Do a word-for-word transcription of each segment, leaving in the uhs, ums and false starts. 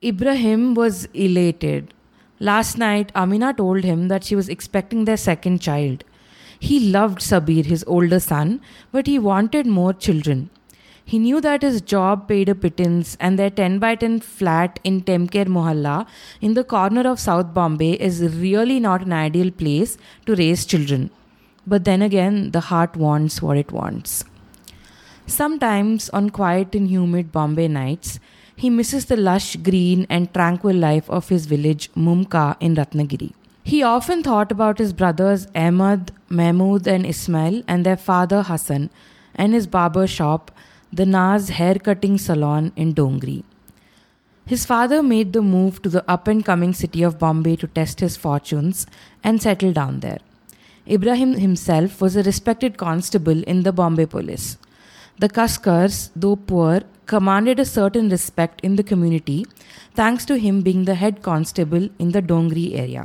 Ibrahim was elated. Last night, Amina told him that she was expecting their second child. He loved Sabir, his older son, but he wanted more children. He knew that his job paid a pittance and their ten by ten flat in Temker Mohalla in the corner of South Bombay is really not an ideal place to raise children. But then again, the heart wants what it wants. Sometimes, on quiet and humid Bombay nights, he misses the lush green and tranquil life of his village Mumka in Ratnagiri. He often thought about his brothers Ahmad, Mahmood and Ismail and their father Hassan and his barber shop, the Naz hair cutting salon in Dongri. His father made the move to the up and coming city of Bombay to test his fortunes and settle down there. Ibrahim himself was a respected constable in the Bombay police. The Kaskars, though poor, commanded a certain respect in the community thanks to him being the head constable in the Dongri area.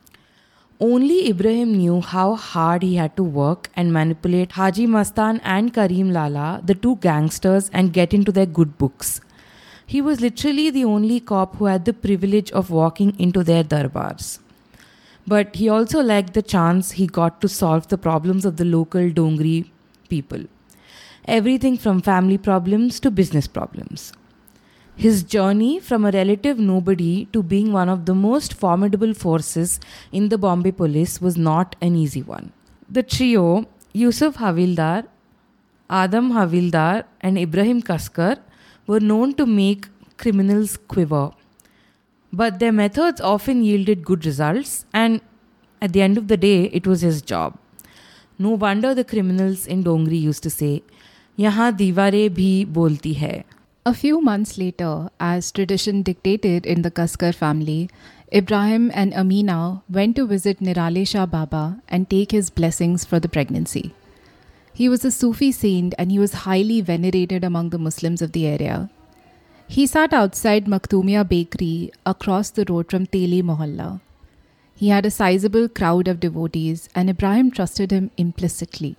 Only Ibrahim knew how hard he had to work and manipulate Haji Mastan and Karim Lala, the two gangsters, and get into their good books. He was literally the only cop who had the privilege of walking into their darbars. But he also liked the chance he got to solve the problems of the local Dongri people. Everything from family problems to business problems. His journey from a relative nobody to being one of the most formidable forces in the Bombay police was not an easy one. The trio, Yusuf Havildar, Adam Havildar and Ibrahim Kaskar, were known to make criminals quiver. But their methods often yielded good results, and at the end of the day, it was his job. No wonder the criminals in Dongri used to say, "Yahan diware bhi bolti hai." A few months later, as tradition dictated in the Kaskar family, Ibrahim and Amina went to visit Nirale Shah Baba and take his blessings for the pregnancy. He was a Sufi saint and he was highly venerated among the Muslims of the area. He sat outside Maktumia Bakery across the road from Teli Mohalla. He had a sizable crowd of devotees and Ibrahim trusted him implicitly.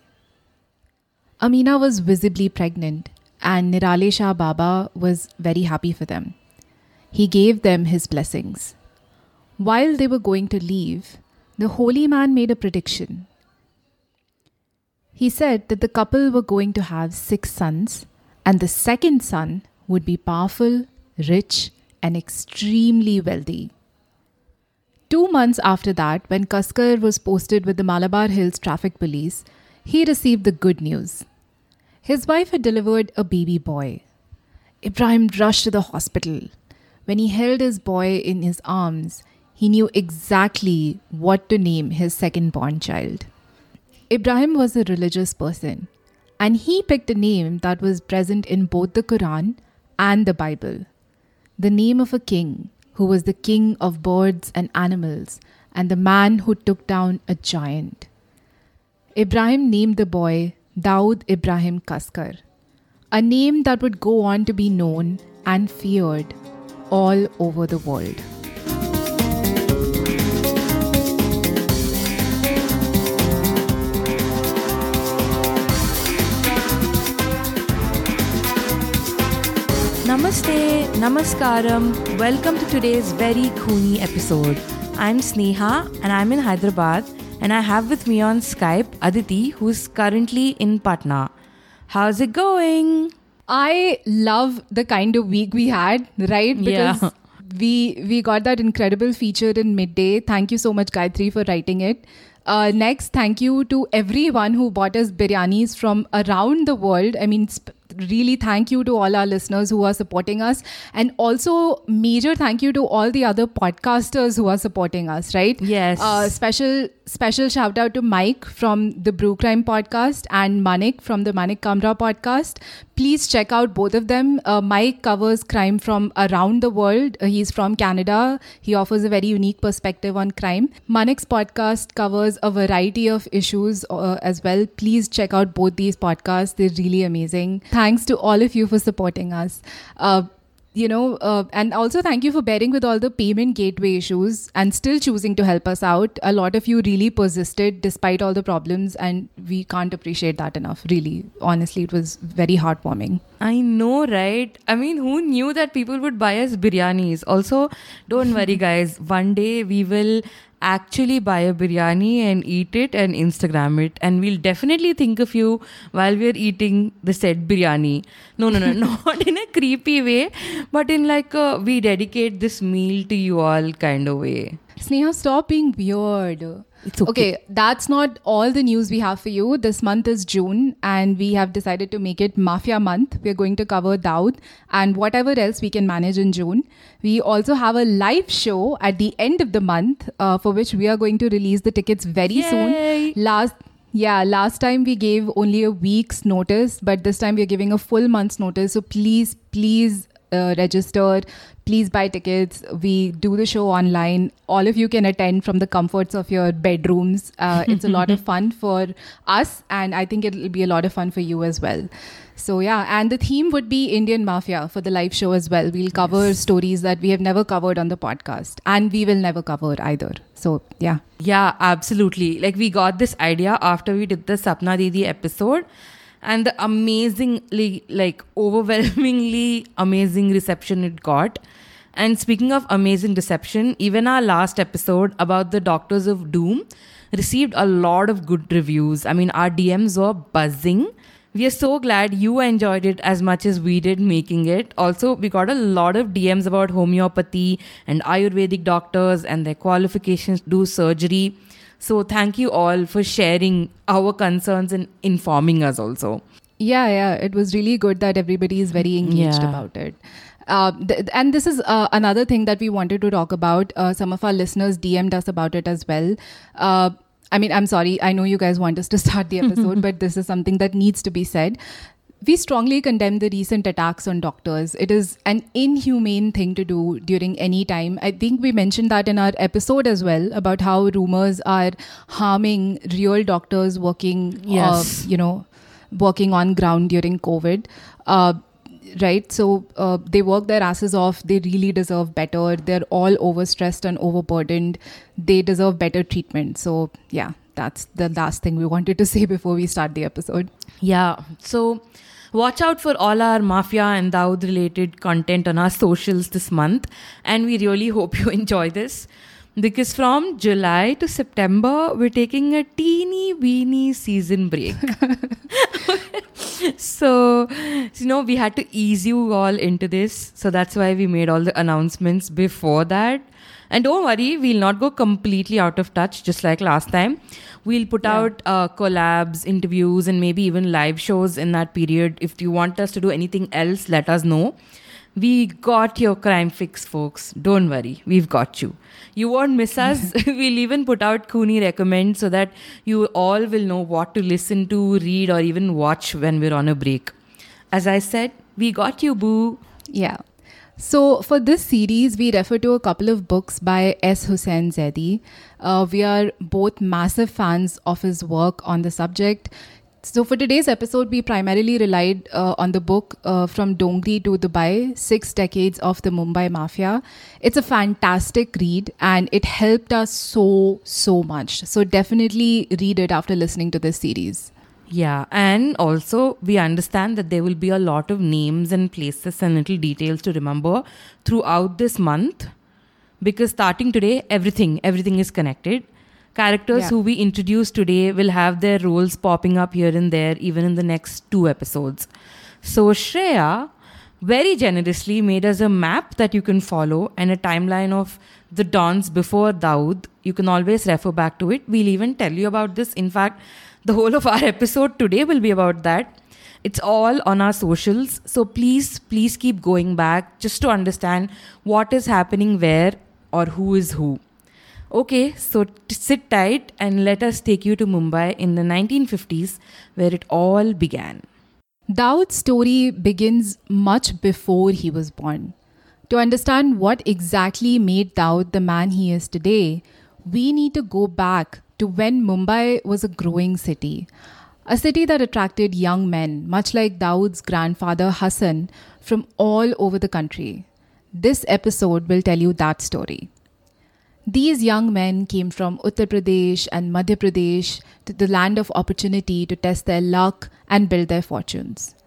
Amina was visibly pregnant and Nirale Shah Baba was very happy for them. He gave them his blessings. While they were going to leave, the holy man made a prediction. He said that the couple were going to have six sons and the second son would be powerful, rich and extremely wealthy. Two months after that, when Kaskar was posted with the Malabar Hills Traffic Police, he received the good news. His wife had delivered a baby boy. Ibrahim rushed to the hospital. When he held his boy in his arms, he knew exactly what to name his second-born child. Ibrahim was a religious person, and he picked a name that was present in both the Quran and the Bible. The name of a king who was the king of birds and animals and the man who took down a giant. Ibrahim named the boy Daud Ibrahim Kaskar, a name that would go on to be known and feared all over the world. Namaste, Namaskaram, welcome to today's very Khuni episode. I'm Sneha and I'm in Hyderabad and I have with me on Skype Aditi who's currently in Patna. How's it going? I love the kind of week we had, right? Because yeah. we we got that incredible feature in midday. Thank you so much, Gayatri, for writing it. Uh, next, thank you to everyone who bought us biryanis from around the world. I mean, sp- really thank you to all our listeners who are supporting us. And also, major thank you to all the other podcasters who are supporting us, right? Yes. Uh, special special shout out to Mike from the Brew Crime podcast and Manik from the Manik Kamra podcast. Please check out both of them. Uh, Mike covers crime from around the world. Uh, he's from Canada. He offers a very unique perspective on crime. Manik's podcast covers a variety of issues uh, as well. Please check out both these podcasts. They're really amazing. Thanks to all of you for supporting us. Uh, you know, uh, and also thank you for bearing with all the payment gateway issues and still choosing to help us out. A lot of you really persisted despite all the problems and we can't appreciate that enough. Really, honestly, it was very heartwarming. I know, right? I mean, who knew that people would buy us biryanis? Also, don't worry, guys. One day we will actually buy a biryani and eat it and Instagram it. And we'll definitely think of you while we're eating the said biryani. No, no, no, not in a creepy way, but in like a, we dedicate this meal to you all kind of way. Sneha, stop being weird. It's okay. Okay, that's not all the news we have for you. This month is June and we have decided to make it Mafia month. We're going to cover Dawood and whatever else we can manage in June. We also have a live show at the end of the month uh, for which we are going to release the tickets very Yay. soon. Last Yeah, last time we gave only a week's notice, but this time we're giving a full month's notice. So please, please uh, register. Please buy tickets. We do the show online. All of you can attend from the comforts of your bedrooms. Uh, it's a lot of fun for us, and I think it'll be a lot of fun for you as well. So yeah, and the theme would be Indian Mafia for the live show as well. We'll cover Yes. stories that we have never covered on the podcast, and we will never cover either. So yeah. Yeah, absolutely. Like we got this idea after we did the Sapna Didi episode and the amazingly, like overwhelmingly amazing reception it got. And speaking of amazing reception, even our last episode about the Doctors of Doom received a lot of good reviews. I mean, our D Ms were buzzing. We are so glad you enjoyed it as much as we did making it. Also, we got a lot of D Ms about homeopathy and Ayurvedic doctors and their qualifications to do surgery. So thank you all for sharing our concerns and informing us also. Yeah, yeah. It was really good that everybody is very engaged Yeah. about it. Uh, th- and this is uh, another thing that we wanted to talk about. Uh, some of our listeners D M'd us about it as well. Uh, I mean, I'm sorry. I know you guys want us to start the episode, but this is something that needs to be said. We strongly condemn the recent attacks on doctors. It is an inhumane thing to do during any time. I think we mentioned that in our episode as well about how rumors are harming real doctors working, Yes. uh, you know, working on ground during COVID. Uh, right? So uh, they work their asses off. They really deserve better. They're all overstressed and overburdened. They deserve better treatment. So yeah, that's the last thing we wanted to say before we start the episode. Yeah. So watch out for all our Mafia and Dawood related content on our socials this month. And we really hope you enjoy this. Because from July to September, we're taking a teeny weeny season break. So, you know, we had to ease you all into this. So that's why we made all the announcements before that. And don't worry, we'll not go completely out of touch, just like last time. We'll put Yeah. out uh, collabs, interviews, and maybe even live shows in that period. If you want us to do anything else, let us know. We got your crime fix, folks. Don't worry. We've got you. You won't miss us. We'll even put out Cooney Recommend so that you all will know what to listen to, read, or even watch when we're on a break. As I said, we got you, boo. Yeah. So for this series, we refer to a couple of books by S. Hussain Zaidi. Uh, we are both massive fans of his work on the subject. So for today's episode, we primarily relied uh, on the book uh, From Dongri to Dubai, Six Decades of the Mumbai Mafia. It's a fantastic read and it helped us so, so much. So definitely read it after listening to this series. Yeah, and also we understand that there will be a lot of names and places and little details to remember throughout this month. Because starting today, everything, everything is connected. Characters Yeah. who we introduce today will have their roles popping up here and there even in the next two episodes. So Shreya very generously made us a map that you can follow and a timeline of the dons before Dawood. You can always refer back to it. We'll even tell you about this. In fact, the whole of our episode today will be about that. It's all on our socials. So please, please keep going back just to understand what is happening where or who is who. Okay, so t- sit tight and let us take you to Mumbai in the nineteen fifties where it all began. Dawood's story begins much before he was born. To understand what exactly made Dawood the man he is today, we need to go back to when Mumbai was a growing city. A city that attracted young men, much like Dawood's grandfather Hassan, from all over the country. This episode will tell you that story. These young men came from Uttar Pradesh and Madhya Pradesh to the land of opportunity to test their luck and build their fortunes.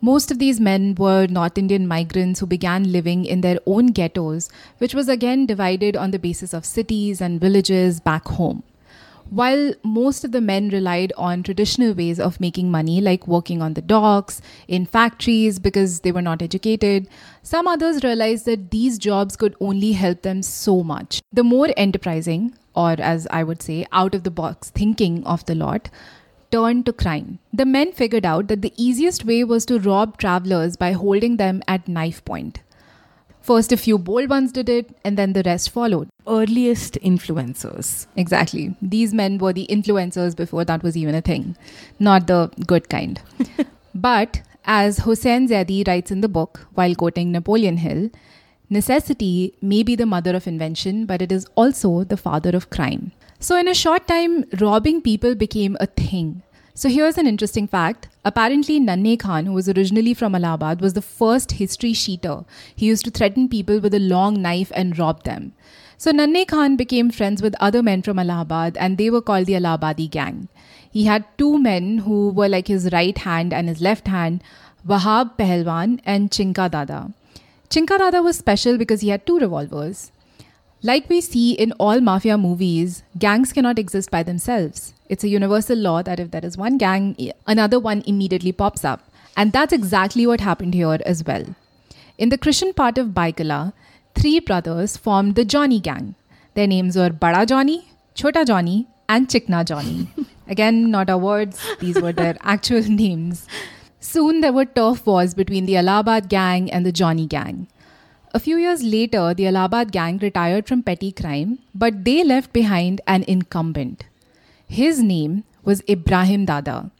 Most of these men were North Indian migrants who began living in their own ghettos, which was again divided on the basis of cities and villages back home. While most of the men relied on traditional ways of making money, like working on the docks, in factories because they were not educated, some others realized that these jobs could only help them so much. The more enterprising, or as I would say, out of the box thinking of the lot, turned to crime. The men figured out that the easiest way was to rob travelers by holding them at knife point. First, a few bold ones did it, and then the rest followed. Earliest influencers. Exactly. These men were the influencers before that was even a thing, not the good kind. But, as Hussein Zaidi writes in the book, while quoting Napoleon Hill, necessity may be the mother of invention, but it is also the father of crime. So in a short time, robbing people became a thing. So here's an interesting fact. Apparently, Nanne Khan, who was originally from Allahabad, was the first history sheeter. He used to threaten people with a long knife and rob them. So Nanne Khan became friends with other men from Allahabad, and they were called the Allahabadi gang. He had two men who were like his right hand and his left hand, Wahab Pahalwan and Chinka Dada. Chinka Dada was special because he had two revolvers. Like we see in all mafia movies, gangs cannot exist by themselves. It's a universal law that if there is one gang, another one immediately pops up. And that's exactly what happened here as well. In the Christian part of Baikala, three brothers formed the Johnny gang. Their names were Bada Johnny, Chota Johnny, and Chikna Johnny. Again, not our words, these were their actual names. Soon there were turf wars between the Allahabad gang and the Johnny gang. A few years later, the Allahabad gang retired from petty crime, but they left behind an incumbent. His name was Ibrahim Dada.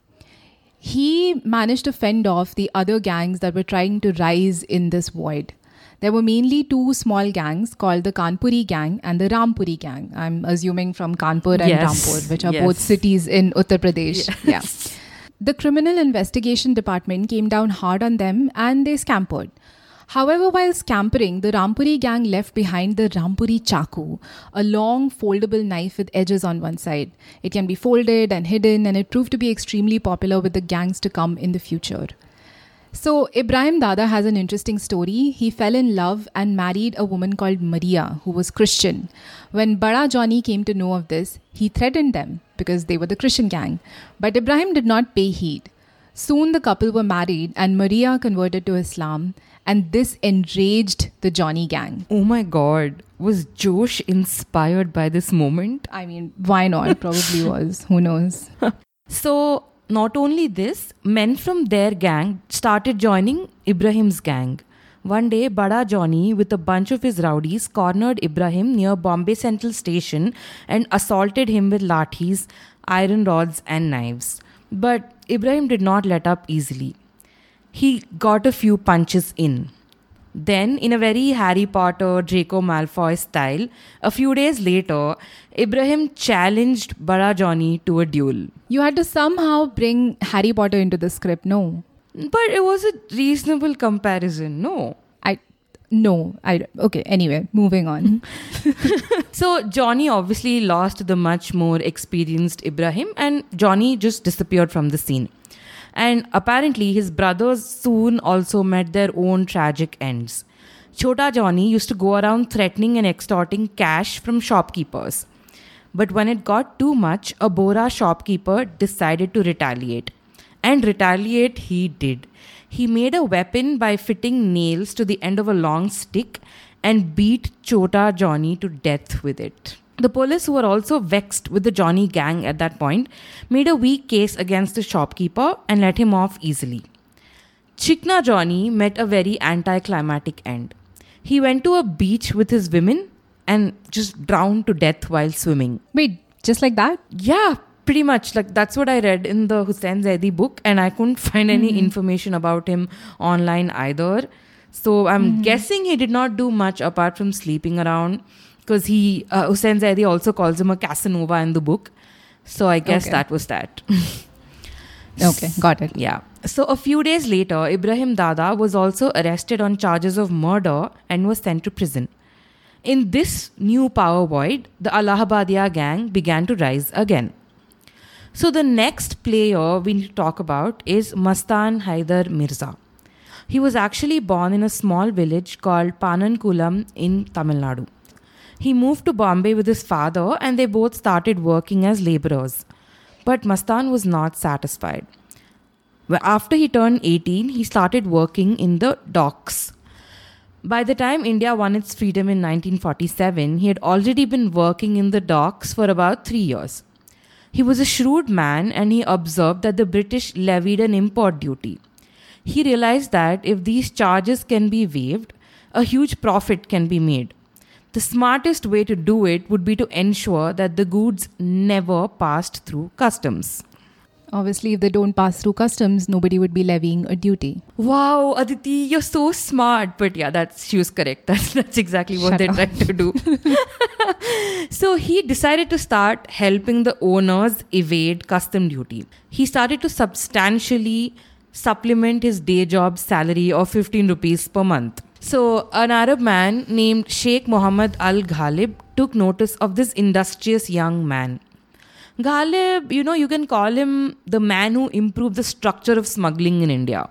He managed to fend off the other gangs that were trying to rise in this void. There were mainly two small gangs called the Kanpuri gang and the Rampuri gang. I'm assuming from Kanpur and Yes. Rampur, which are Yes. both cities in Uttar Pradesh. Yes. Yeah. The criminal investigation department came down hard on them and they scampered. However, while scampering, the Rampuri gang left behind the Rampuri Chaku, a long foldable knife with edges on one side. It can be folded and hidden, and it proved to be extremely popular with the gangs to come in the future. So, Ibrahim Dada has an interesting story. He fell in love and married a woman called Maria, who was Christian. When Bada Johnny came to know of this, he threatened them because they were the Christian gang. But Ibrahim did not pay heed. Soon the couple were married and Maria converted to Islam, and this enraged the Johnny gang. Oh my God. Was Josh inspired by this moment? I mean, why not? Probably was. Who knows? So, not only this, men from their gang started joining Ibrahim's gang. One day, Bada Johnny, with a bunch of his rowdies, cornered Ibrahim near Bombay Central Station and assaulted him with lathis, iron rods, and knives. But Ibrahim did not let up easily. He got a few punches in. Then, in a very Harry Potter, Draco Malfoy style, a few days later, Ibrahim challenged Bada Johnny to a duel. You had to somehow bring Harry Potter into the script, no? But it was a reasonable comparison, no? I... No. I... Okay, anyway, moving on. So, Johnny obviously lost the much more experienced Ibrahim, and Johnny just disappeared from the scene. And apparently, his brothers soon also met their own tragic ends. Chota Johnny used to go around threatening and extorting cash from shopkeepers. But when it got too much, a Bora shopkeeper decided to retaliate. And retaliate he did. He made a weapon by fitting nails to the end of a long stick and beat Chota Johnny to death with it. The police, who were also vexed with the Johnny gang at that point, made a weak case against the shopkeeper and let him off easily. Chikna Johnny met a very anticlimactic end. He went to a beach with his women and just drowned to death while swimming. Wait, just like that? Yeah, pretty much. Like, that's what I read in the Hussein Zaidi book, and I couldn't find any mm-hmm. information about him online either. So I'm mm-hmm. guessing he did not do much apart from sleeping around, because he uh, Hussein Zaidi also calls him a Casanova in the book. So I guess okay. that was that. Okay, got it. Yeah. So a few days later, Ibrahim Dada was also arrested on charges of murder and was sent to prison. In this new power void, the Allahabadia gang began to rise again. So the next player we need to talk about is Mastan Haidar Mirza. He was actually born in a small village called Panankulam in Tamil Nadu. He moved to Bombay with his father and they both started working as laborers. But Mastan was not satisfied. After he turned eighteen, he started working in the docks. By the time India won its freedom in nineteen forty-seven, he had already been working in the docks for about three years. He was a shrewd man and he observed that the British levied an import duty. He realized that if these charges can be waived, a huge profit can be made. The smartest way to do it would be to ensure that the goods never passed through customs. Obviously, if they don't pass through customs, nobody would be levying a duty. Wow, Aditi, you're so smart. But yeah, that's she was correct. That's, that's exactly what Shut they up. tried to do. So he decided to start helping the owners evade custom duty. He started to substantially supplement his day job salary of fifteen rupees per month. So an Arab man named Sheikh Mohammed Al Ghalib took notice of this industrious young man. Ghalib, you know, you can call him the man who improved the structure of smuggling in India.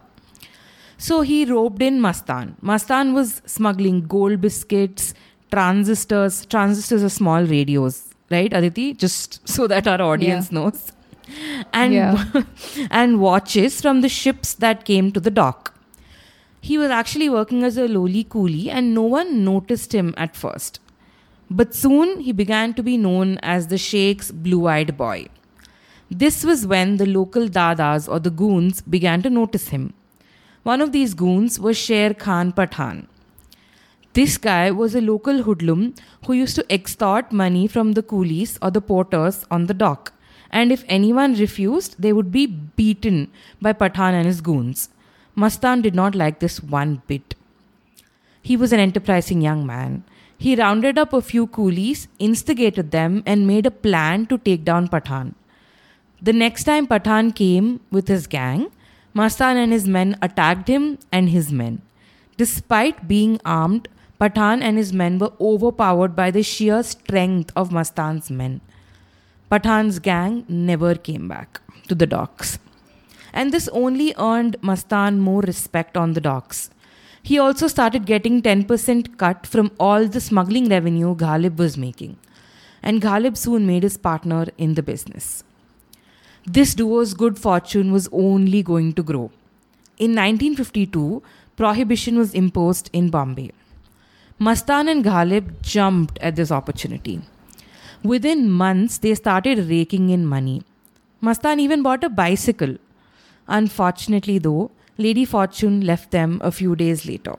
So he roped in Mastan. Mastan was smuggling gold biscuits, transistors. Transistors are small radios, right, Aditi? Just so that our audience Yeah. knows. And, Yeah. and watches from the ships that came to the dock. He was actually working as a lowly coolie and no one noticed him at first. But soon he began to be known as the Sheikh's blue-eyed boy. This was when the local dadas or the goons began to notice him. One of these goons was Sher Khan Pathan. This guy was a local hoodlum who used to extort money from the coolies or the porters on the dock. And if anyone refused, they would be beaten by Pathan and his goons. Mastan did not like this one bit. He was an enterprising young man. He rounded up a few coolies, instigated them, and made a plan to take down Pathan. The next time Pathan came with his gang, Mastan and his men attacked him and his men. Despite being armed, Pathan and his men were overpowered by the sheer strength of Mastan's men. Pathan's gang never came back to the docks. And this only earned Mastan more respect on the docks. He also started getting ten percent cut from all the smuggling revenue Ghalib was making. And Ghalib soon made his partner in the business. This duo's good fortune was only going to grow. In nineteen fifty-two, prohibition was imposed in Bombay. Mastan and Ghalib jumped at this opportunity. Within months, they started raking in money. Mastan even bought a bicycle. Unfortunately, though, Lady Fortune left them a few days later.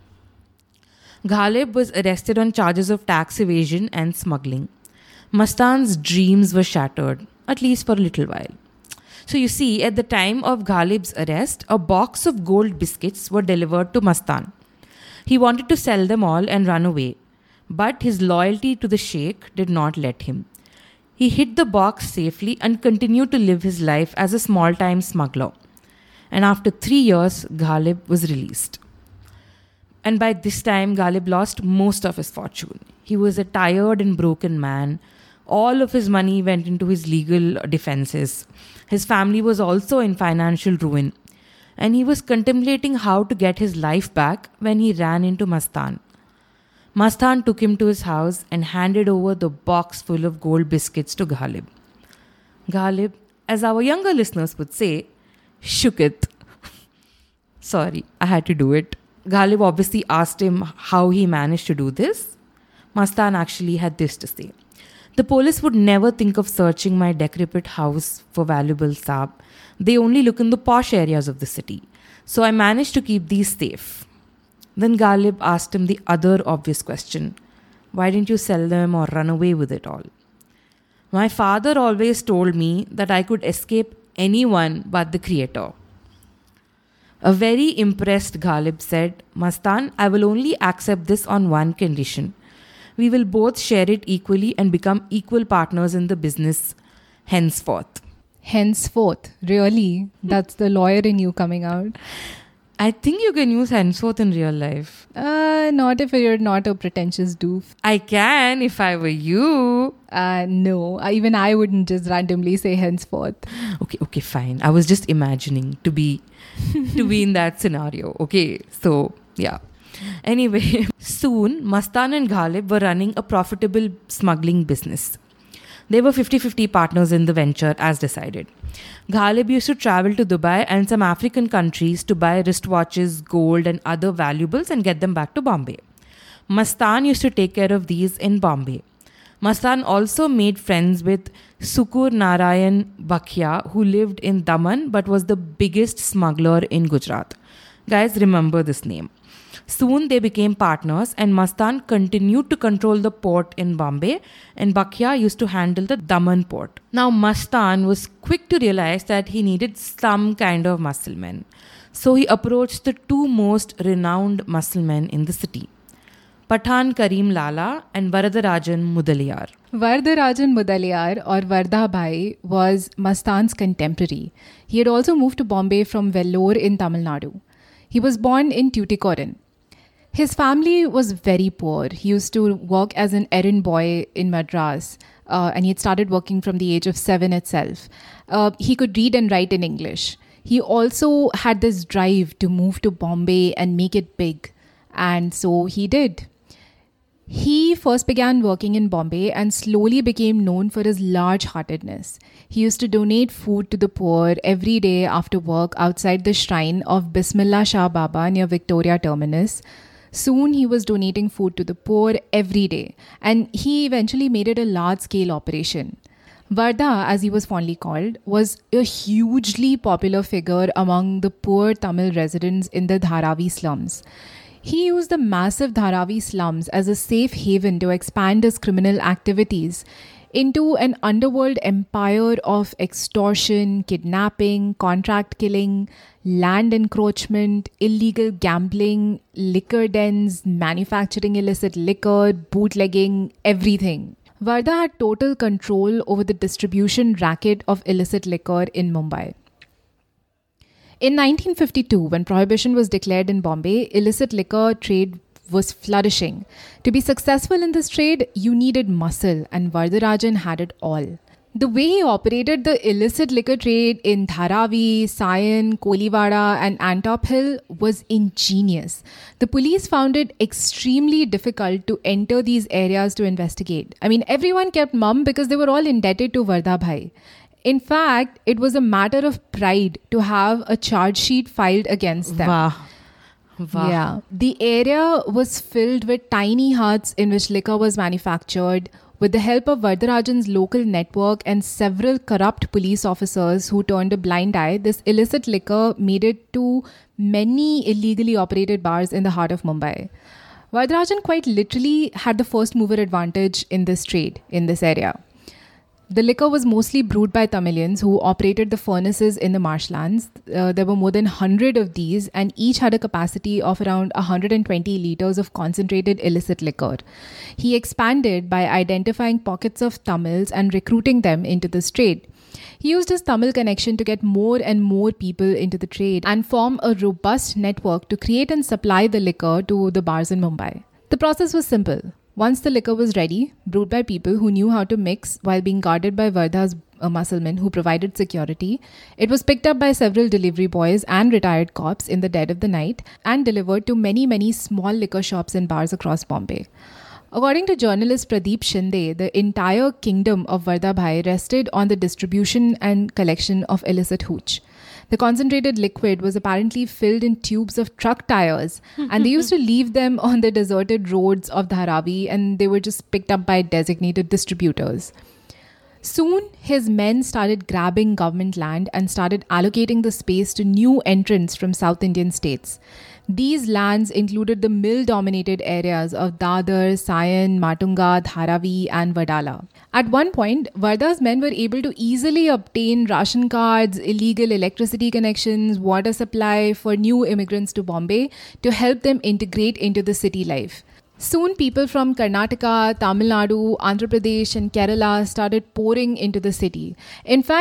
Ghalib was arrested on charges of tax evasion and smuggling. Mastan's dreams were shattered, at least for a little while. So you see, at the time of Ghalib's arrest, a box of gold biscuits were delivered to Mastan. He wanted to sell them all and run away, but his loyalty to the Sheikh did not let him. He hid the box safely and continued to live his life as a small-time smuggler. And after three years, Ghalib was released. And by this time, Ghalib lost most of his fortune. He was a tired and broken man. All of his money went into his legal defenses. His family was also in financial ruin. And he was contemplating how to get his life back when he ran into Mastan. Mastan took him to his house and handed over the box full of gold biscuits to Ghalib. Ghalib, as our younger listeners would say, shook it. Sorry, I had to do it. Ghalib obviously asked him how he managed to do this. Mastan actually had this to say. The police would never think of searching my decrepit house for valuables, Saab. They only look in the posh areas of the city. So I managed to keep these safe. Then Ghalib asked him the other obvious question. Why didn't you sell them or run away with it all? My father always told me that I could escape anyone but the Creator. A very impressed Ghalib said, Mastan, I will only accept this on one condition. We will both share it equally and become equal partners in the business henceforth. Henceforth, really? That's the lawyer in you coming out. I think you can use henceforth in real life. Uh, not if you're not a pretentious doof. I can if I were you. Uh, no, uh, even I wouldn't just randomly say henceforth. Okay, okay, fine. I was just imagining to be to be in that scenario. Okay, so yeah. Anyway, soon Mastan and Ghalib were running a profitable smuggling business. They were fifty-fifty partners in the venture as decided. Ghalib used to travel to Dubai and some African countries to buy wristwatches, gold and other valuables and get them back to Bombay. Mastan used to take care of these in Bombay. Mastan also made friends with Sukur Narayan Bakhia, who lived in Daman but was the biggest smuggler in Gujarat. Guys, remember this name. Soon they became partners and Mastan continued to control the port in Bombay and Bakhia used to handle the Daman port. Now Mastan was quick to realize that he needed some kind of musclemen. So he approached the two most renowned musclemen in the city, Pathan Karim Lala and Varadarajan Mudaliar. Varadarajan Mudaliar or Vardha Bhai was Mastan's contemporary. He had also moved to Bombay from Vellore in Tamil Nadu. He was born in Tuticorin. His family was very poor. He used to work as an errand boy in Madras, uh, and he had started working from the age of seven itself. Uh, he could read and write in English. He also had this drive to move to Bombay and make it big, and so he did. He first began working in Bombay and slowly became known for his large-heartedness. He used to donate food to the poor every day after work outside the shrine of Bismillah Shah Baba near Victoria Terminus. Soon he was donating food to the poor every day, and he eventually made it a large-scale operation. Vardha, as he was fondly called, was a hugely popular figure among the poor Tamil residents in the Dharavi slums. He used the massive Dharavi slums as a safe haven to expand his criminal activities into an underworld empire of extortion, kidnapping, contract killing, land encroachment, illegal gambling, liquor dens, manufacturing illicit liquor, bootlegging, everything. Vardha had total control over the distribution racket of illicit liquor in Mumbai. In nineteen fifty-two, when prohibition was declared in Bombay, illicit liquor trade was flourishing. To be successful in this trade, you needed muscle, and Varadarajan had it all. The way he operated the illicit liquor trade in Dharavi, Sion, Kolivada and Antop Hill was ingenious. The police found it extremely difficult to enter these areas to investigate. I mean, everyone kept mum because they were all indebted to Vardha Bhai. In fact, it was a matter of pride to have a charge sheet filed against them. Wow. Wow. Yeah. The area was filled with tiny huts in which liquor was manufactured. With the help of Varadarajan's local network and several corrupt police officers who turned a blind eye, this illicit liquor made it to many illegally operated bars in the heart of Mumbai. Varadarajan quite literally had the first mover advantage in this trade, in this area. The liquor was mostly brewed by Tamilians who operated the furnaces in the marshlands. Uh, there were more than one hundred of these, and each had a capacity of around one hundred twenty litres of concentrated illicit liquor. He expanded by identifying pockets of Tamils and recruiting them into this trade. He used his Tamil connection to get more and more people into the trade and form a robust network to create and supply the liquor to the bars in Mumbai. The process was simple. Once the liquor was ready, brewed by people who knew how to mix while being guarded by Vardha's uh, musclemen who provided security, it was picked up by several delivery boys and retired cops in the dead of the night and delivered to many, many small liquor shops and bars across Bombay. According to journalist Pradeep Shinde, the entire kingdom of Vardha Bhai rested on the distribution and collection of illicit hooch. The concentrated liquid was apparently filled in tubes of truck tires, and they used to leave them on the deserted roads of Dharavi, and they were just picked up by designated distributors. Soon, his men started grabbing government land and started allocating the space to new entrants from South Indian states. These lands included the mill-dominated areas of Dadar, Sion, Matunga, Dharavi and Vadala. At one point, Vardha's men were able to easily obtain ration cards, illegal electricity connections, water supply for new immigrants to Bombay to help them integrate into the city life. Soon, people from Karnataka, Tamil Nadu, Andhra Pradesh and Kerala started pouring into the city. In fact,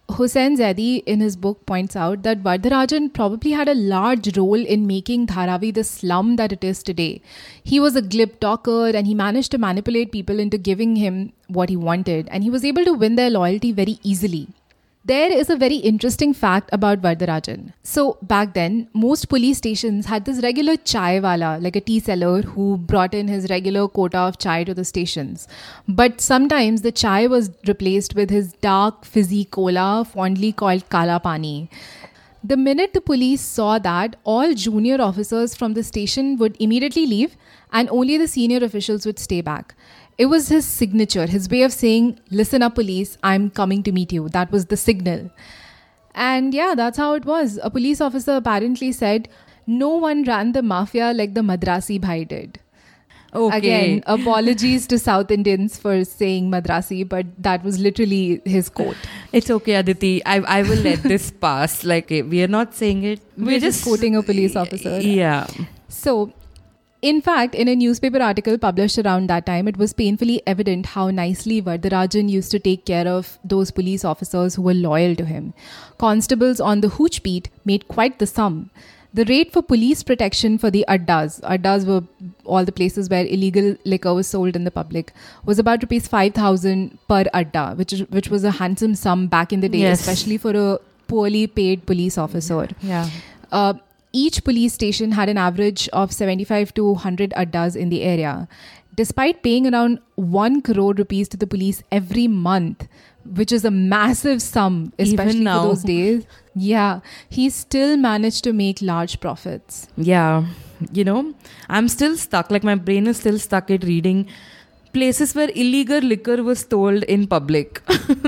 Hussain Zaidi in his book points out that Vardharajan probably had a large role in making Dharavi the slum that it is today. He was a glib talker and he managed to manipulate people into giving him what he wanted, and he was able to win their loyalty very easily. There is a very interesting fact about Vardharajan. So back then, most police stations had this regular chai wala, like a tea seller who brought in his regular quota of chai to the stations. But sometimes the chai was replaced with his dark fizzy cola, fondly called Kala Pani. The minute the police saw that, all junior officers from the station would immediately leave and only the senior officials would stay back. It was his signature, his way of saying, listen up police, I'm coming to meet you. That was the signal. And yeah, that's how it was. A police officer apparently said, no one ran the mafia like the Madrasi bhai did. Okay. Again, apologies to South Indians for saying Madrasi, but that was literally his quote. It's okay, Aditi. I I will let this pass. Like, we are not saying it. We're, We're just, just quoting a police officer. Yeah. So, in fact, in a newspaper article published around that time, it was painfully evident how nicely Vardharajan used to take care of those police officers who were loyal to him. Constables on the Hooch beat made quite the sum. The rate for police protection for the addas, addas were all the places where illegal liquor was sold in the public, was about rupees five thousand per adda, which is, which was a handsome sum back in the day, yes. especially for a poorly paid police officer. Yeah. Uh, Each police station had an average of seventy-five to one hundred addas in the area. Despite paying around one crore rupees to the police every month, which is a massive sum, especially for those days, yeah, he still managed to make large profits. Yeah, you know, I'm still stuck. Like, my brain is still stuck at reading places where illegal liquor was sold in public.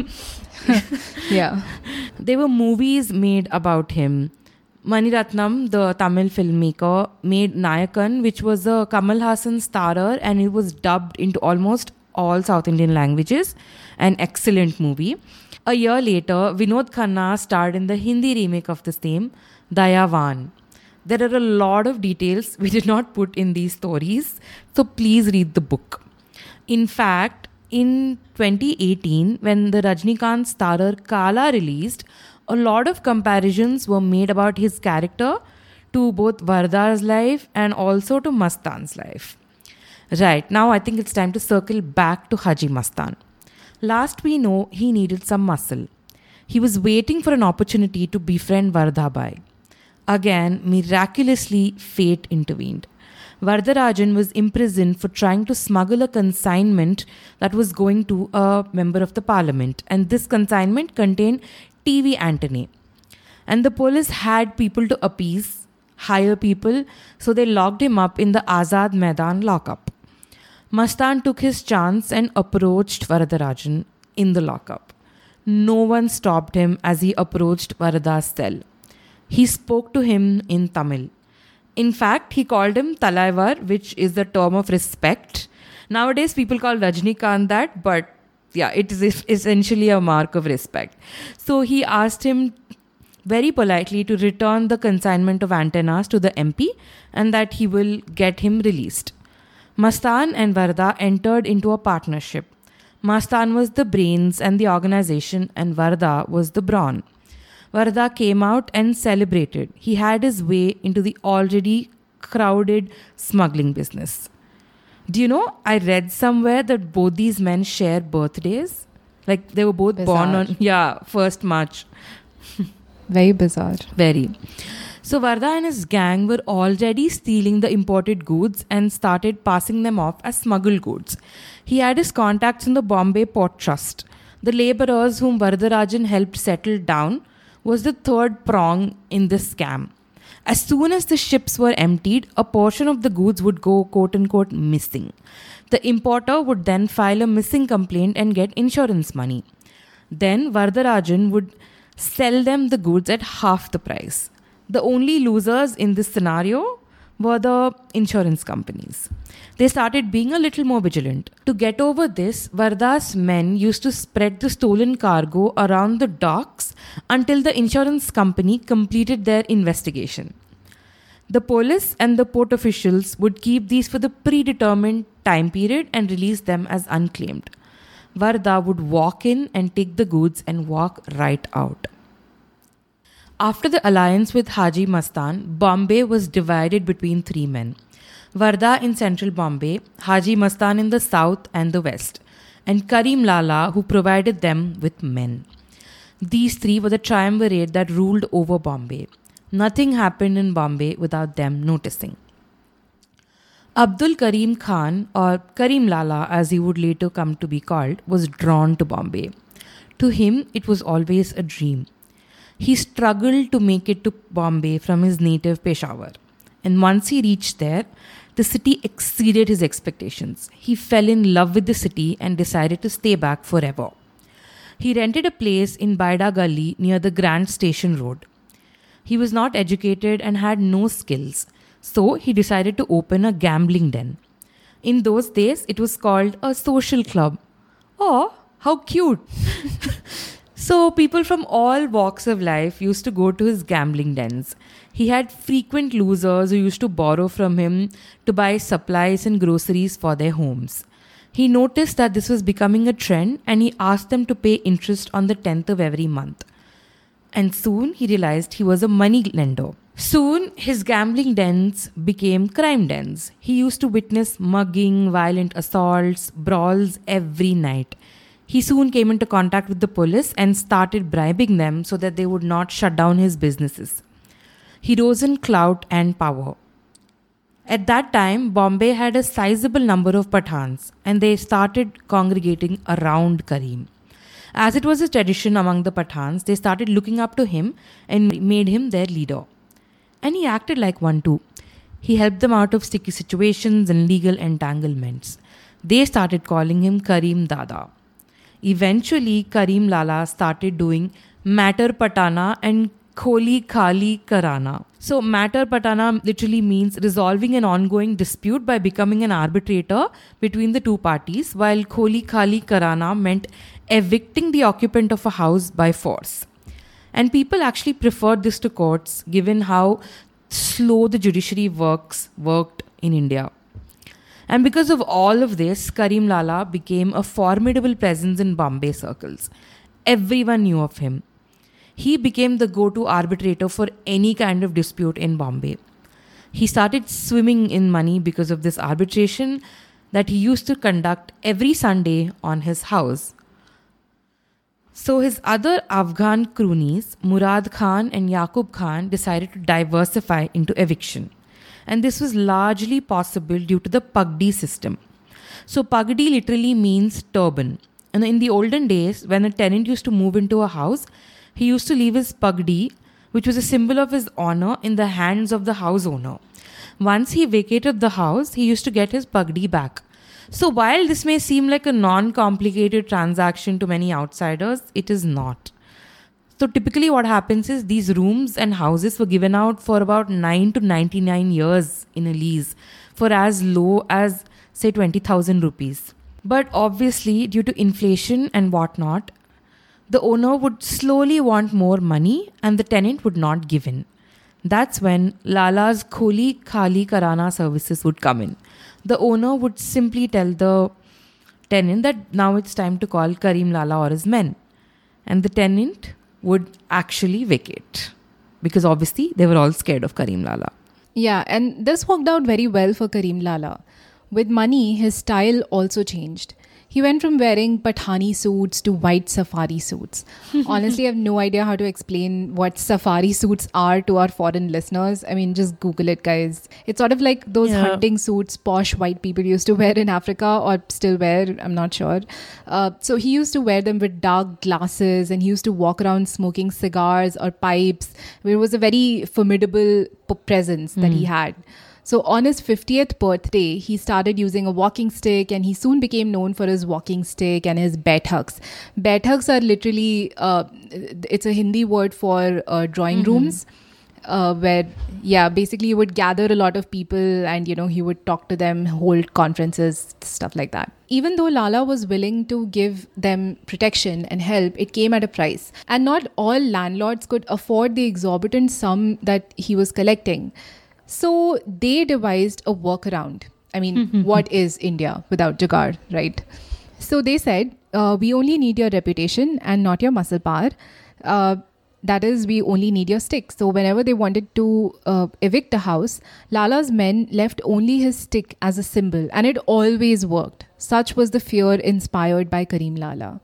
Yeah. There were movies made about him. Mani Ratnam, the Tamil filmmaker, made Nayakan, which was a Kamal Haasan starrer, and it was dubbed into almost all South Indian languages. An excellent movie. A year later, Vinod Khanna starred in the Hindi remake of the same, Dayavan. There are a lot of details we did not put in these stories, so please read the book. In fact, in twenty eighteen, when the Rajnikant starrer Kala released, a lot of comparisons were made about his character to both Varda's life and also to Mastan's life. Right, now I think it's time to circle back to Haji Mastan. Last we know, he needed some muscle. He was waiting for an opportunity to befriend Vardhabai. Again, miraculously, fate intervened. Vardharajan was imprisoned for trying to smuggle a consignment that was going to a member of the parliament, and this consignment contained T V antennae. And the police had people to appease, hire people, so they locked him up in the Azad Maidan lockup. Mastan took his chance and approached Vardharajan in the lockup. No one stopped him as he approached Varada's cell. He spoke to him in Tamil. In fact, he called him Talaivar, which is the term of respect. Nowadays, people call Rajnikant that, but yeah, it is essentially a mark of respect. So he asked him very politely to return the consignment of antennas to the M P and that he will get him released. Mastan and Varda entered into a partnership. Mastan was the brains and the organization, and Varda was the brawn. Varda came out and celebrated. He had his way into the already crowded smuggling business. Do you know, I read somewhere that both these men share birthdays. Like, they were both Bizarre. born on, yeah, first March. Very bizarre. Very. So Varda and his gang were already stealing the imported goods and started passing them off as smuggled goods. He had his contacts in the Bombay Port Trust. The labourers whom Vardharajan helped settle down was the third prong in this scam. As soon as the ships were emptied, a portion of the goods would go quote-unquote missing. The importer would then file a missing complaint and get insurance money. Then Vardharajan would sell them the goods at half the price. The only losers in this scenario were the insurance companies. They started being a little more vigilant. To get over this, Varda's men used to spread the stolen cargo around the docks until the insurance company completed their investigation. The police and the port officials would keep these for the predetermined time period and release them as unclaimed. Varda would walk in and take the goods and walk right out. After the alliance with Haji Mastan, Bombay was divided between three men. Varda in central Bombay, Haji Mastan in the south and the west, and Karim Lala, who provided them with men. These three were the triumvirate that ruled over Bombay. Nothing happened in Bombay without them noticing. Abdul Karim Khan, or Karim Lala as he would later come to be called, was drawn to Bombay. To him, it was always a dream. He struggled to make it to Bombay from his native Peshawar. And once he reached there, the city exceeded his expectations. He fell in love with the city and decided to stay back forever. He rented a place in Baida Gully near the Grand Station Road. He was not educated and had no skills, so he decided to open a gambling den. In those days, it was called a social club. Oh, how cute! So people from all walks of life used to go to his gambling dens. He had frequent losers who used to borrow from him to buy supplies and groceries for their homes. He noticed that this was becoming a trend and he asked them to pay interest on the tenth of every month. And soon he realized he was a money lender. Soon his gambling dens became crime dens. He used to witness mugging, violent assaults, brawls every night. He soon came into contact with the police and started bribing them so that they would not shut down his businesses. He rose in clout and power. At that time, Bombay had a sizable number of Pathans and they started congregating around Karim. As it was a tradition among the Pathans, they started looking up to him and made him their leader. And he acted like one too. He helped them out of sticky situations and legal entanglements. They started calling him Karim Dada. Eventually, Karim Lala started doing Matter Patana and Kholi Khali Karana. So, Matter Patana literally means resolving an ongoing dispute by becoming an arbitrator between the two parties, while Kholi Khali Karana meant evicting the occupant of a house by force. And people actually preferred this to courts, given how slow the judiciary works worked in India. And because of all of this, Karim Lala became a formidable presence in Bombay circles. Everyone knew of him. He became the go-to arbitrator for any kind of dispute in Bombay. He started swimming in money because of this arbitration that he used to conduct every Sunday on his house. So his other Afghan cronies, Murad Khan and Yaqub Khan, decided to diversify into eviction. And this was largely possible due to the Pagdi system. So Pagdi literally means turban. And in the olden days, when a tenant used to move into a house, he used to leave his Pagdi, which was a symbol of his honor, in the hands of the house owner. Once he vacated the house, he used to get his Pagdi back. So while this may seem like a non-complicated transaction to many outsiders, it is not. So typically what happens is these rooms and houses were given out for about nine to ninety-nine years in a lease for as low as say twenty thousand rupees. But obviously due to inflation and whatnot, the owner would slowly want more money and the tenant would not give in. That's when Lala's Kholi Khali Karana services would come in. The owner would simply tell the tenant that now it's time to call Karim Lala or his men. And the tenant would actually vacate because obviously they were all scared of Karim Lala. Yeah, and this worked out very well for Karim Lala. With money, his style also changed. He went from wearing Pathani suits to white safari suits. Honestly, I have no idea how to explain what safari suits are to our foreign listeners. I mean, just Google it, guys. It's sort of like those yeah. hunting suits posh white people used to wear in Africa or still wear, I'm not sure. Uh, so he used to wear them with dark glasses and he used to walk around smoking cigars or pipes. It was a very formidable p- presence that mm. he had. So on his fiftieth birthday, he started using a walking stick and he soon became known for his walking stick and his baithaks. Baithaks are literally, uh, it's a Hindi word for uh, drawing mm-hmm. rooms uh, where, yeah, basically you would gather a lot of people and, you know, he would talk to them, hold conferences, stuff like that. Even though Lala was willing to give them protection and help, it came at a price. And not all landlords could afford the exorbitant sum that he was collecting. So they devised a workaround. I mean, what is India without Jugaad, right? So they said, uh, we only need your reputation and not your muscle power. Uh, that is, we only need your stick. So whenever they wanted to uh, evict a house, Lala's men left only his stick as a symbol, and it always worked. Such was the fear inspired by Karim Lala.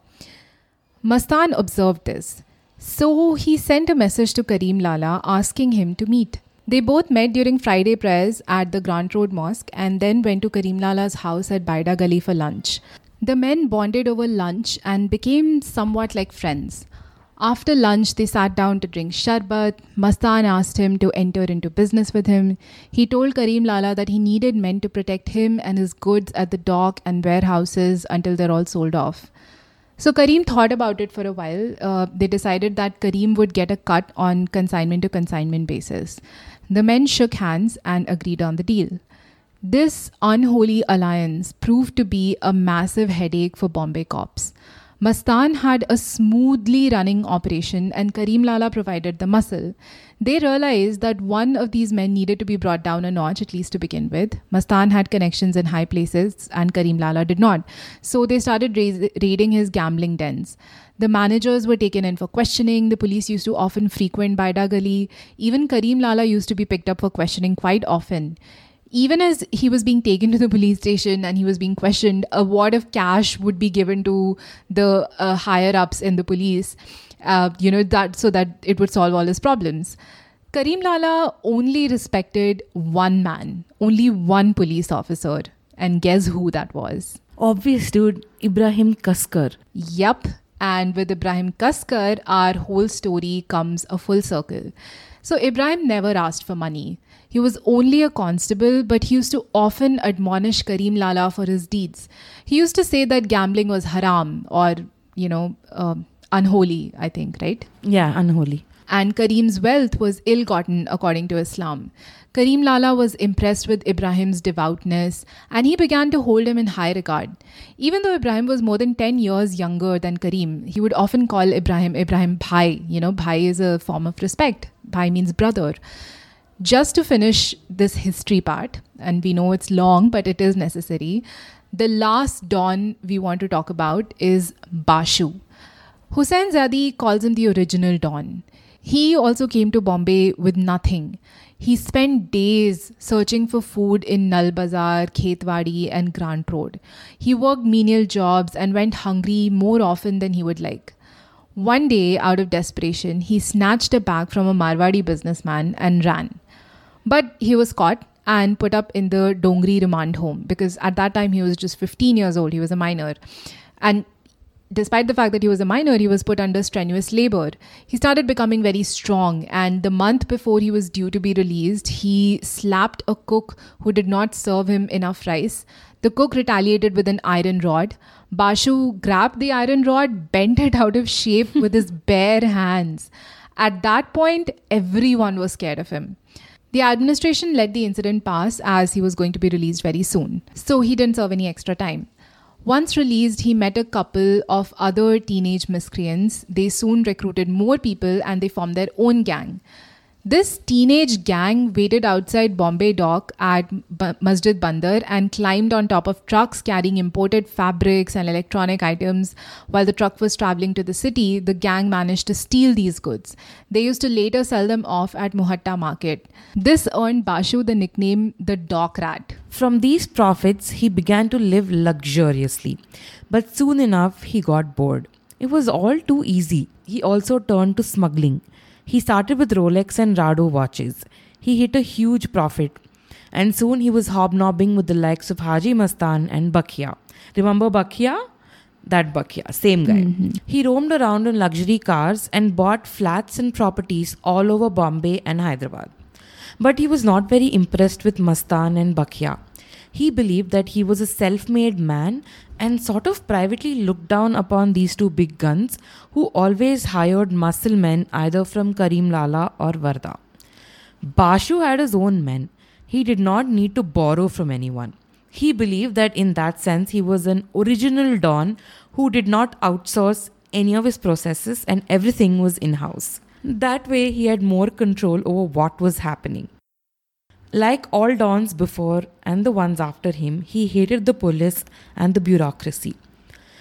Mastan observed this. So he sent a message to Karim Lala asking him to meet. They both met during Friday prayers at the Grant Road Mosque and then went to Karim Lala's house at Baida Gali for lunch. The men bonded over lunch and became somewhat like friends. After lunch, they sat down to drink sharbat. Mastan asked him to enter into business with him. He told Karim Lala that he needed men to protect him and his goods at the dock and warehouses until they're all sold off. So Karim thought about it for a while. Uh, they decided that Karim would get a cut on consignment to consignment basis. The men shook hands and agreed on the deal. This unholy alliance proved to be a massive headache for Bombay cops. Mastan had a smoothly running operation and Karim Lala provided the muscle. They realized that one of these men needed to be brought down a notch, at least to begin with. Mastan had connections in high places and Karim Lala did not. So they started ra- raiding his gambling dens. The managers were taken in for questioning. The police used to often frequent Baida Gali. Even Karim Lala used to be picked up for questioning quite often. Even as he was being taken to the police station and he was being questioned, a wad of cash would be given to the uh, higher-ups in the police, uh, you know, that so that it would solve all his problems. Karim Lala only respected one man, only one police officer. And guess who that was? Obvious, dude. Ibrahim Kaskar. Yup. And with Ibrahim Kaskar, our whole story comes a full circle. So Ibrahim never asked for money. He was only a constable, but he used to often admonish Karim Lala for his deeds. He used to say that gambling was haram or, you know, uh, unholy, I think, right? Yeah, unholy. And Karim's wealth was ill-gotten according to Islam. Karim Lala was impressed with Ibrahim's devoutness and he began to hold him in high regard. Even though Ibrahim was more than ten years younger than Karim, he would often call Ibrahim, Ibrahim Bhai. You know, Bhai is a form of respect. Bhai means brother. Just to finish this history part, and we know it's long, but it is necessary, the last Don we want to talk about is Bashu. Hussain Zadi calls him the original Don. He also came to Bombay with nothing. He spent days searching for food in Nal Bazar, Khetwadi and Grant Road. He worked menial jobs and went hungry more often than he would like. One day, out of desperation, he snatched a bag from a Marwadi businessman and ran. But he was caught and put up in the Dongri remand home because at that time he was just fifteen years old. He was a minor. And despite the fact that he was a minor, he was put under strenuous labor. He started becoming very strong, and the month before he was due to be released, he slapped a cook who did not serve him enough rice. The cook retaliated with an iron rod. Bashu grabbed the iron rod, bent it out of shape with his bare hands. At that point, everyone was scared of him. The administration let the incident pass as he was going to be released very soon. So he didn't serve any extra time. Once released, he met a couple of other teenage miscreants. They soon recruited more people and they formed their own gang. This teenage gang waited outside Bombay dock at B- Masjid Bandar and climbed on top of trucks carrying imported fabrics and electronic items. While the truck was traveling to the city, the gang managed to steal these goods. They used to later sell them off at Muhatta Market. This earned Bashu the nickname the Dock Rat. From these profits, he began to live luxuriously. But soon enough, he got bored. It was all too easy. He also turned to smuggling. He started with Rolex and Rado watches. He hit a huge profit. And soon he was hobnobbing with the likes of Haji Mastan and Bakia. Remember Bakia? That Bakia, same guy. Mm-hmm. He roamed around in luxury cars and bought flats and properties all over Bombay and Hyderabad. But he was not very impressed with Mastan and Bakia. He believed that he was a self-made man and sort of privately looked down upon these two big guns who always hired muscle men either from Karim Lala or Varda. Bashu had his own men. He did not need to borrow from anyone. He believed that in that sense he was an original Don who did not outsource any of his processes and everything was in-house. That way he had more control over what was happening. Like all Dons before and the ones after him, he hated the police and the bureaucracy.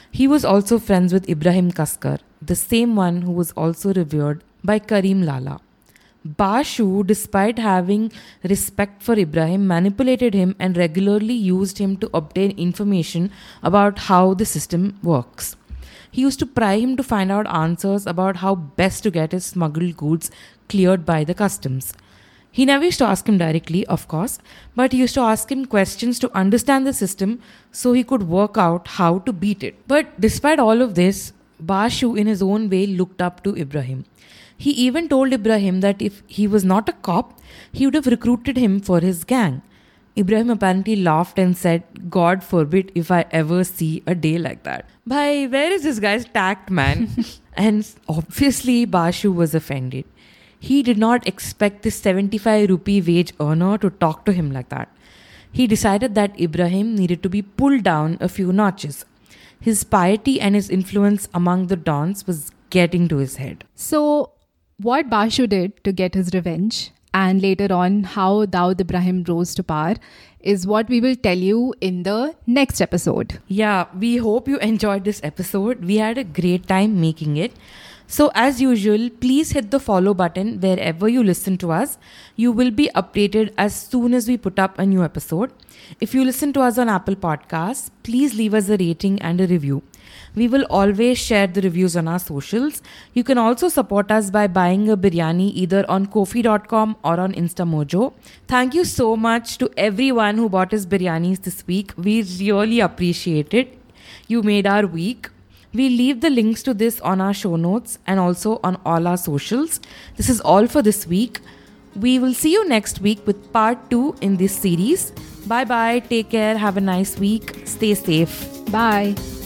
He was also friends with Ibrahim Kaskar, the same one who was also revered by Karim Lala. Bashu, despite having respect for Ibrahim, manipulated him and regularly used him to obtain information about how the system works. He used to pry him to find out answers about how best to get his smuggled goods cleared by the customs. He never used to ask him directly, of course, but he used to ask him questions to understand the system so he could work out how to beat it. But despite all of this, Bashu in his own way looked up to Ibrahim. He even told Ibrahim that if he was not a cop, he would have recruited him for his gang. Ibrahim apparently laughed and said, "God forbid if I ever see a day like that." Bhai, where is this guy's tact, man? And obviously, Bashu was offended. He did not expect this seventy-five rupee wage earner to talk to him like that. He decided that Ibrahim needed to be pulled down a few notches. His piety and his influence among the dons was getting to his head. So, what Bashu did to get his revenge, and later on how Daud Ibrahim rose to power, is what we will tell you in the next episode. Yeah, we hope you enjoyed this episode. We had a great time making it. So as usual, please hit the follow button wherever you listen to us. You will be updated as soon as we put up a new episode. If you listen to us on Apple Podcasts, please leave us a rating and a review. We will always share the reviews on our socials. You can also support us by buying a biryani either on Ko-fi dot com or on Instamojo. Thank you so much to everyone who bought us biryanis this week. We really appreciate it. You made our week. We'll leave the links to this on our show notes and also on all our socials. This is all for this week. We will see you next week with part two in this series. Bye bye. Take care. Have a nice week. Stay safe. Bye.